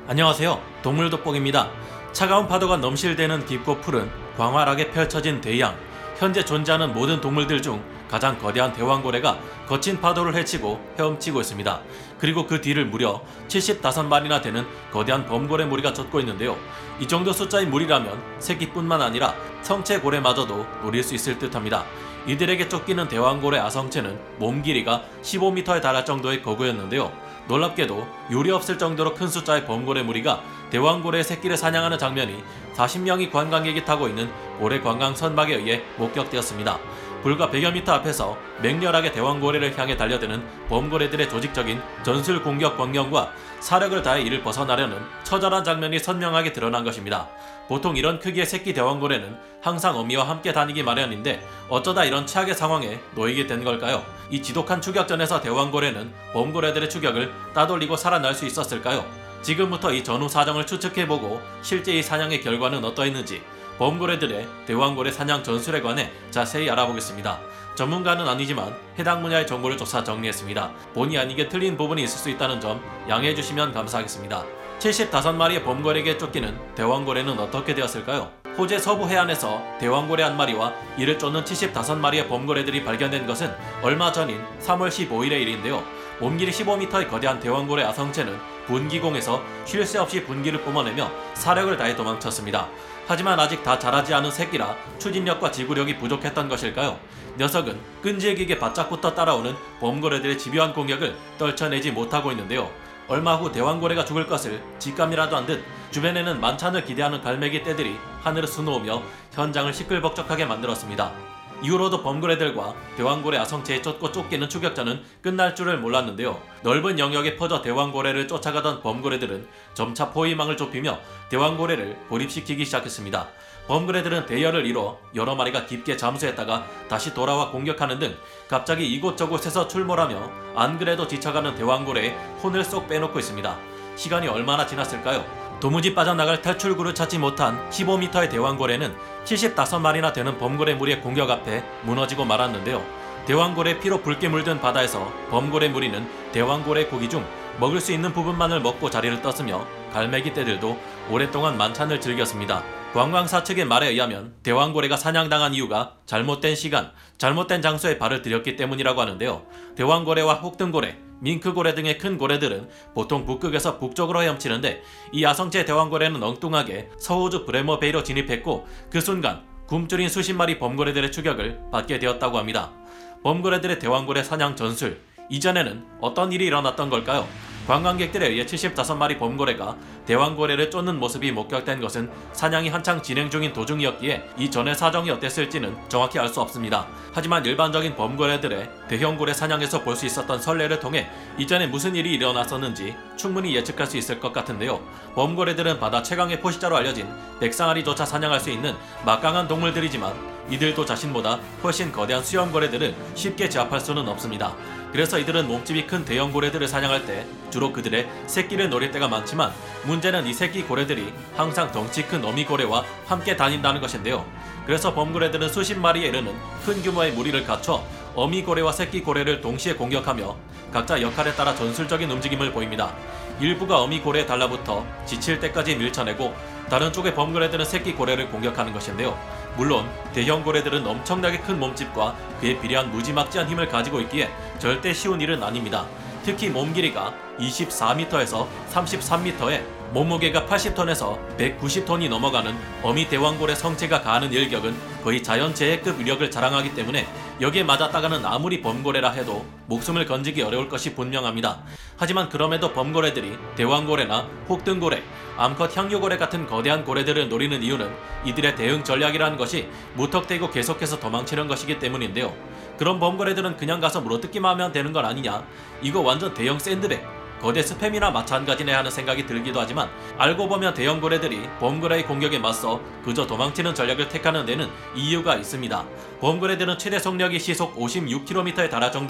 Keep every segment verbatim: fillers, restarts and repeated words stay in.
안녕하세요. 동물돋보기입니다. 차가운 파도가 넘실대는 깊고 푸른 광활하게 펼쳐진 대양. 현재 존재하는 모든 동물들 중 가장 거대한 대왕고래가 거친 파도를 헤치고 헤엄치고 있습니다. 그리고 그 뒤를 무려 칠십오 마리나 되는 거대한 범고래 무리가 쫓고 있는데요. 이 정도 숫자의 무리라면 새끼뿐만 아니라 성체 고래마저도 노릴 수 있을 듯합니다. 이들에게 쫓기는 대왕고래 아성체는 몸 길이가 십오 미터에 달할 정도의 거구였는데요. 놀랍게도 유리 없을 정도로 큰 숫자의 범고래 무리가 대왕고래의 새끼를 사냥하는 장면이 사십 명의 관광객이 타고 있는 고래 관광 선박에 의해 목격되었습니다. 불과 백여 미터 앞에서 맹렬하게 대왕고래를 향해 달려드는 범고래들의 조직적인 전술 공격 광경과 사력을 다해 이를 벗어나려는 처절한 장면이 선명하게 드러난 것입니다. 보통 이런 크기의 새끼 대왕고래는 항상 어미와 함께 다니기 마련인데 어쩌다 이런 최악의 상황에 놓이게 된 걸까요? 이 지독한 추격전에서 대왕고래는 범고래들의 추격을 따돌리고 살아날 수 있었을까요? 지금부터 이 전후 사정을 추측해보고 실제 이 사냥의 결과는 어떠했는지 범고래들의 대왕고래 사냥 전술에 관해 자세히 알아보겠습니다. 전문가는 아니지만 해당 분야의 정보를 조사 정리했습니다. 본의 아니게 틀린 부분이 있을 수 있다는 점 양해해주시면 감사하겠습니다. 칠십오 마리의 범고래에게 쫓기는 대왕고래는 어떻게 되었을까요? 호주의 서부 해안에서 대왕고래 한 마리와 이를 쫓는 칠십오 마리의 범고래들이 발견된 것은 얼마 전인 삼월 십오일의 일인데요. 몸길이 십오 미터의 거대한 대왕고래 아성체는 분기공에서 쉴 새 없이 분기를 뿜어내며 사력을 다해 도망쳤습니다. 하지만 아직 다 자라지 않은 새끼라 추진력과 지구력이 부족했던 것일까요? 녀석은 끈질기게 바짝붙어 따라오는 범고래들의 집요한 공격을 떨쳐내지 못하고 있는데요. 얼마 후 대왕고래가 죽을 것을 직감이라도 한 듯 주변에는 만찬을 기대하는 갈매기 떼들이 하늘을 수놓으며 현장을 시끌벅적하게 만들었습니다. 이후로도 범고래들과 대왕고래 아성체에 쫓고 쫓기는 추격전은 끝날 줄을 몰랐는데요. 넓은 영역에 퍼져 대왕고래를 쫓아가던 범고래들은 점차 포위망을 좁히며 대왕고래를 고립시키기 시작했습니다. 범고래들은 대열을 이뤄 여러 마리가 깊게 잠수했다가 다시 돌아와 공격하는 등 갑자기 이곳저곳에서 출몰하며 안 그래도 지쳐가는 대왕고래의 혼을 쏙 빼놓고 있습니다. 시간이 얼마나 지났을까요? 도무지 빠져나갈 탈출구를 찾지 못한 십오 미터의 대왕고래는 칠십오 마리나 되는 범고래 무리의 공격 앞에 무너지고 말았는데요. 대왕고래 피로 붉게 물든 바다에서 범고래 무리는 대왕고래 고기 중 먹을 수 있는 부분만을 먹고 자리를 떴으며 갈매기 떼들도 오랫동안 만찬을 즐겼습니다. 관광사 측의 말에 의하면 대왕고래가 사냥당한 이유가 잘못된 시간, 잘못된 장소에 발을 들였기 때문이라고 하는데요. 대왕고래와 혹등고래, 밍크고래 등의 큰 고래들은 보통 북극에서 북쪽으로 헤엄치는데 이 아성체 대왕고래는 엉뚱하게 서호주 브레머베이로 진입했고 그 순간 굶주린 수십 마리 범고래들의 추격을 받게 되었다고 합니다. 범고래들의 대왕고래 사냥 전술, 이전에는 어떤 일이 일어났던 걸까요? 관광객들에 의해 칠십오 마리 범고래가 대왕고래를 쫓는 모습이 목격된 것은 사냥이 한창 진행 중인 도중이었기에 이전의 사정이 어땠을지는 정확히 알 수 없습니다. 하지만 일반적인 범고래들의 대형고래 사냥에서 볼 수 있었던 선례를 통해 이전에 무슨 일이 일어났었는지 충분히 예측할 수 있을 것 같은데요. 범고래들은 바다 최강의 포식자로 알려진 백상아리조차 사냥할 수 있는 막강한 동물들이지만 이들도 자신보다 훨씬 거대한 수염고래들을 쉽게 제압할 수는 없습니다. 그래서 이들은 몸집이 큰 대형 고래들을 사냥할 때 주로 그들의 새끼를 노릴 때가 많지만 문제는 이 새끼 고래들이 항상 덩치 큰 어미 고래와 함께 다닌다는 것인데요. 그래서 범고래들은 수십 마리에 이르는 큰 규모의 무리를 갖춰 어미 고래와 새끼 고래를 동시에 공격하며 각자 역할에 따라 전술적인 움직임을 보입니다. 일부가 어미 고래에 달라붙어 지칠 때까지 밀쳐내고 다른 쪽의 범고래들은 새끼 고래를 공격하는 것인데요. 물론 대형 고래들은 엄청나게 큰 몸집과 그에 비례한 무지막지한 힘을 가지고 있기에 절대 쉬운 일은 아닙니다. 특히 몸 길이가 이십사 미터에서 삼십삼 미터에 몸무게가 팔십 톤에서 백구십 톤이 넘어가는 어미 대왕고래 성체가 가하는 일격은 거의 자연재해급 위력을 자랑하기 때문에 여기에 맞았다가는 아무리 범고래라 해도 목숨을 건지기 어려울 것이 분명합니다. 하지만 그럼에도 범고래들이 대왕고래나 혹등고래, 암컷 향유고래 같은 거대한 고래들을 노리는 이유는 이들의 대응 전략이라는 것이 무턱대고 계속해서 도망치는 것이기 때문인데요. 그럼 범고래들은 그냥 가서 물어뜯기만 하면 되는 건 아니냐? 이거 완전 대형 샌드백, 거대 스팸이나 마찬가지네 하는 생각이 들기도 하지만 알고 보면 대형 고래들이 범고래의 공격에 맞서 그저 도망치는 전략을 택하는 데는 이유가 있습니다. 범고래들은 최대 속력이 시속 오십육 킬로미터에 달할 정도로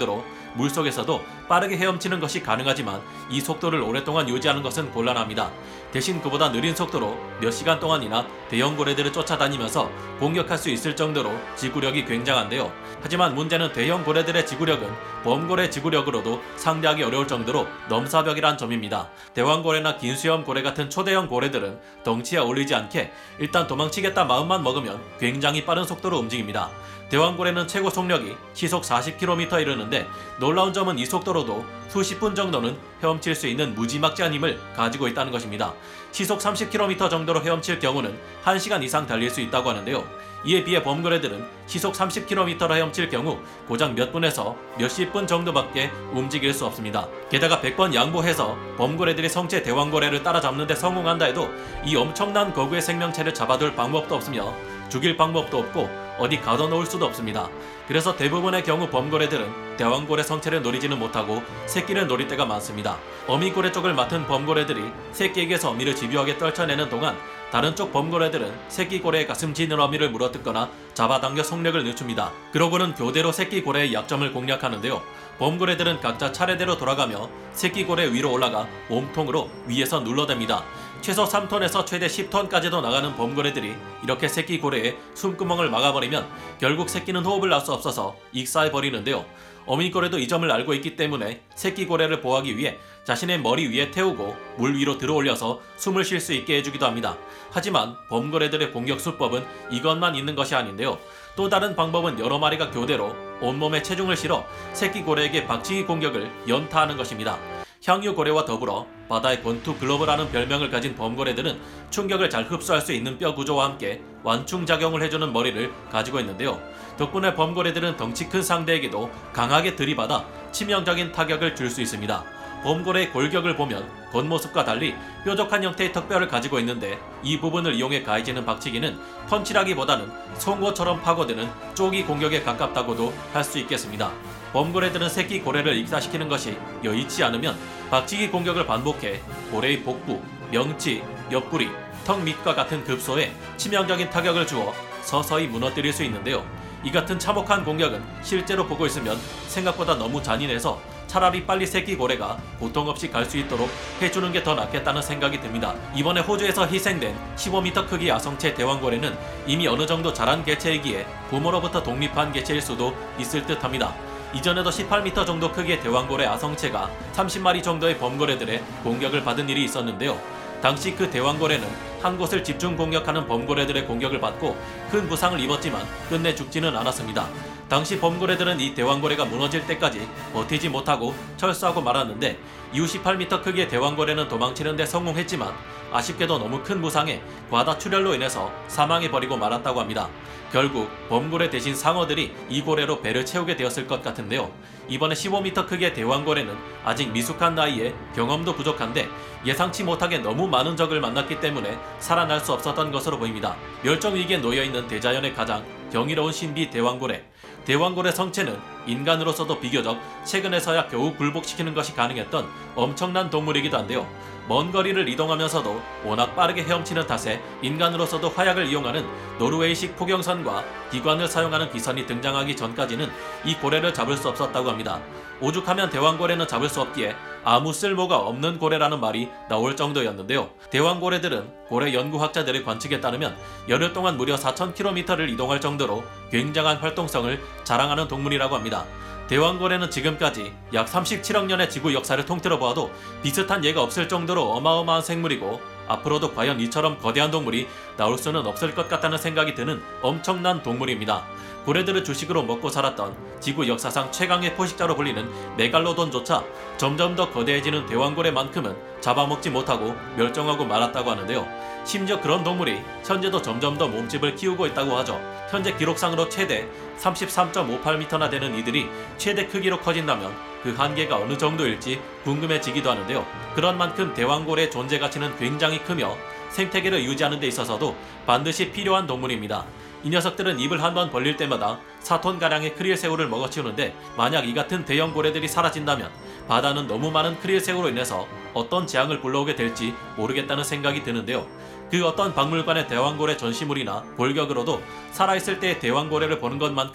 물속에서도 빠르게 헤엄치는 것이 가능하지만 이 속도를 오랫동안 유지하는 것은 곤란합니다. 대신 그보다 느린 속도로 몇 시간 동안이나 대형 고래들을 쫓아다니면서 공격할 수 있을 정도로 지구력이 굉장한데요. 하지만 문제는 대형 고래들의 지구력은 범고래 지구력으로도 상대하기 어려울 정도로 넘사벽이란 점입니다. 대왕고래나 긴수염 고래 같은 초대형 고래들은 덩치에 어울리지 않게 일단 도망치겠다 마음만 먹으면 굉장히 빠른 속도로 움직입니다. 대왕고래는 최고 속력이 시속 사십 킬로미터에 이르는데 놀라운 점은 이 속도로도 수십 분 정도는 헤엄칠 수 있는 무지막지한 힘을 가지고 있다는 것입니다. 시속 삼십 킬로미터 정도로 헤엄칠 경우는 한 시간 이상 달릴 수 있다고 하는데요. 이에 비해 범고래들은 시속 삼십 킬로미터로 헤엄칠 경우 고작 몇 분에서 몇십 분 정도밖에 움직일 수 없습니다. 게다가 백 번 양보해서 범고래들이 성체 대왕고래를 따라잡는 데 성공한다 해도 이 엄청난 거구의 생명체를 잡아둘 방법도 없으며 죽일 방법도 없고 어디 가둬놓을 수도 없습니다. 그래서 대부분의 경우 범고래들은 대왕고래 성체를 노리지는 못하고 새끼를 노릴 때가 많습니다. 어미고래 쪽을 맡은 범고래들이 새끼에게서 어미를 집요하게 떨쳐내는 동안 다른 쪽 범고래들은 새끼 고래의 가슴 지느러미를 물어뜯거나 잡아당겨 속력을 늦춥니다. 그러고는 교대로 새끼 고래의 약점을 공략하는데요. 범고래들은 각자 차례대로 돌아가며 새끼 고래 위로 올라가 몸통으로 위에서 눌러댑니다. 최소 삼 톤에서 최대 십 톤까지도 나가는 범고래들이 이렇게 새끼 고래의 숨구멍을 막아버리면 결국 새끼는 호흡을 할 수 없어서 익사해버리는데요. 어미고래도 이 점을 알고 있기 때문에 새끼 고래를 보호하기 위해 자신의 머리 위에 태우고 물 위로 들어올려서 숨을 쉴 수 있게 해주기도 합니다. 하지만 범고래들의 공격 수법은 이것만 있는 것이 아닌데요. 또 다른 방법은 여러 마리가 교대로 온몸에 체중을 실어 새끼 고래에게 박치기 공격을 연타하는 것입니다. 향유고래와 더불어 바다의 권투 글러브라는 별명을 가진 범고래들은 충격을 잘 흡수할 수 있는 뼈 구조와 함께 완충작용을 해주는 머리를 가지고 있는데요. 덕분에 범고래들은 덩치 큰 상대에게도 강하게 들이받아 치명적인 타격을 줄 수 있습니다. 범고래의 골격을 보면 겉모습과 달리 뾰족한 형태의 턱뼈를 가지고 있는데 이 부분을 이용해 가해지는 박치기는 펀치라기보다는 송곳처럼 파고드는 쪼기 공격에 가깝다고도 할 수 있겠습니다. 범고래들은 새끼 고래를 익사시키는 것이 여의치 않으면 박치기 공격을 반복해 고래의 복부, 명치, 옆구리, 턱 밑과 같은 급소에 치명적인 타격을 주어 서서히 무너뜨릴 수 있는데요. 이 같은 참혹한 공격은 실제로 보고 있으면 생각보다 너무 잔인해서 차라리 빨리 새끼 고래가 고통 없이 갈 수 있도록 해주는 게 더 낫겠다는 생각이 듭니다. 이번에 호주에서 희생된 십오 미터 크기 야성체 대왕고래는 이미 어느 정도 자란 개체이기에 부모로부터 독립한 개체일 수도 있을 듯합니다. 이전에도 십팔 미터 정도 크기의 대왕고래 아성체가 삼십 마리 정도의 범고래들의 공격을 받은 일이 있었는데요. 당시 그 대왕고래는 한 곳을 집중 공격하는 범고래들의 공격을 받고 큰 부상을 입었지만 끝내 죽지는 않았습니다. 당시 범고래들은 이 대왕고래가 무너질 때까지 버티지 못하고 철수하고 말았는데 이후 십팔 미터 크기의 대왕고래는 도망치는 데 성공했지만 아쉽게도 너무 큰 부상에 과다 출혈로 인해서 사망해버리고 말았다고 합니다. 결국 범고래 대신 상어들이 이 고래로 배를 채우게 되었을 것 같은데요. 이번에 십오 미터 크기의 대왕고래는 아직 미숙한 나이에 경험도 부족한데 예상치 못하게 너무 많은 적을 만났기 때문에 살아날 수 없었던 것으로 보입니다. 멸종위기에 놓여있는 대자연의 가장 경이로운 신비 대왕고래. 대왕고래 성체는 인간으로서도 비교적 최근에서야 겨우 굴복시키는 것이 가능했던 엄청난 동물이기도 한데요. 먼 거리를 이동하면서도 워낙 빠르게 헤엄치는 탓에 인간으로서도 화약을 이용하는 노르웨이식 포경선과 기관을 사용하는 기선이 등장하기 전까지는 이 고래를 잡을 수 없었다고 합니다. 오죽하면 대왕고래는 잡을 수 없기에 아무 쓸모가 없는 고래라는 말이 나올 정도였는데요. 대왕고래들은 고래 연구학자들의 관측에 따르면 열흘 동안 무려 사천 킬로미터를 이동할 정도로 굉장한 활동성을 자랑하는 동물이라고 합니다. 대왕고래는 지금까지 약 삼십칠억 년의 지구 역사를 통틀어 보아도 비슷한 예가 없을 정도로 어마어마한 생물이고 앞으로도 과연 이처럼 거대한 동물이 나올 수는 없을 것 같다는 생각이 드는 엄청난 동물입니다. 고래들을 주식으로 먹고 살았던 지구 역사상 최강의 포식자로 불리는 메갈로돈조차 점점 더 거대해지는 대왕고래만큼은 잡아먹지 못하고 멸종하고 말았다고 하는데요. 심지어 그런 동물이 현재도 점점 더 몸집을 키우고 있다고 하죠. 현재 기록상으로 최대 삼십삼 점 오팔 미터나 되는 이들이 최대 크기로 커진다면 그 한계가 어느 정도일지 궁금해지기도 하는데요. 그런 만큼 대왕고래의 존재 가치는 굉장히 크며 생태계를 유지하는 데 있어서도 반드시 필요한 동물입니다. 이 녀석들은 입을 한번 벌릴 때마다 사 톤가량의 크릴새우를 먹어치우는데 만약 이 같은 대형 고래들이 사라진다면 바다는 너무 많은 크릴새우로 인해서 어떤 재앙을 불러오게 될지 모르겠다는 생각이 드는데요. 그 어떤 박물관의 대왕고래 전시물이나 골격으로도 살아있을 때의 대왕고래를 보는 것만큼의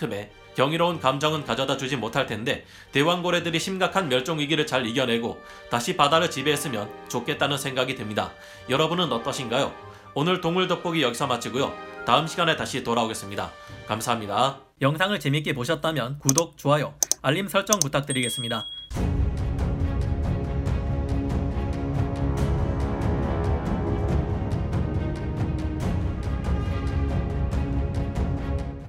경이로운 감정은 가져다 주지 못할 텐데 대왕고래들이 심각한 멸종위기를 잘 이겨내고 다시 바다를 지배했으면 좋겠다는 생각이 듭니다. 여러분은 어떠신가요? 오늘 동물 돋보기 여기서 마치고요. 다음 시간에 다시 돌아오겠습니다. 감사합니다. 영상을 재밌게 보셨다면 구독, 좋아요, 알림 설정 부탁드리겠습니다.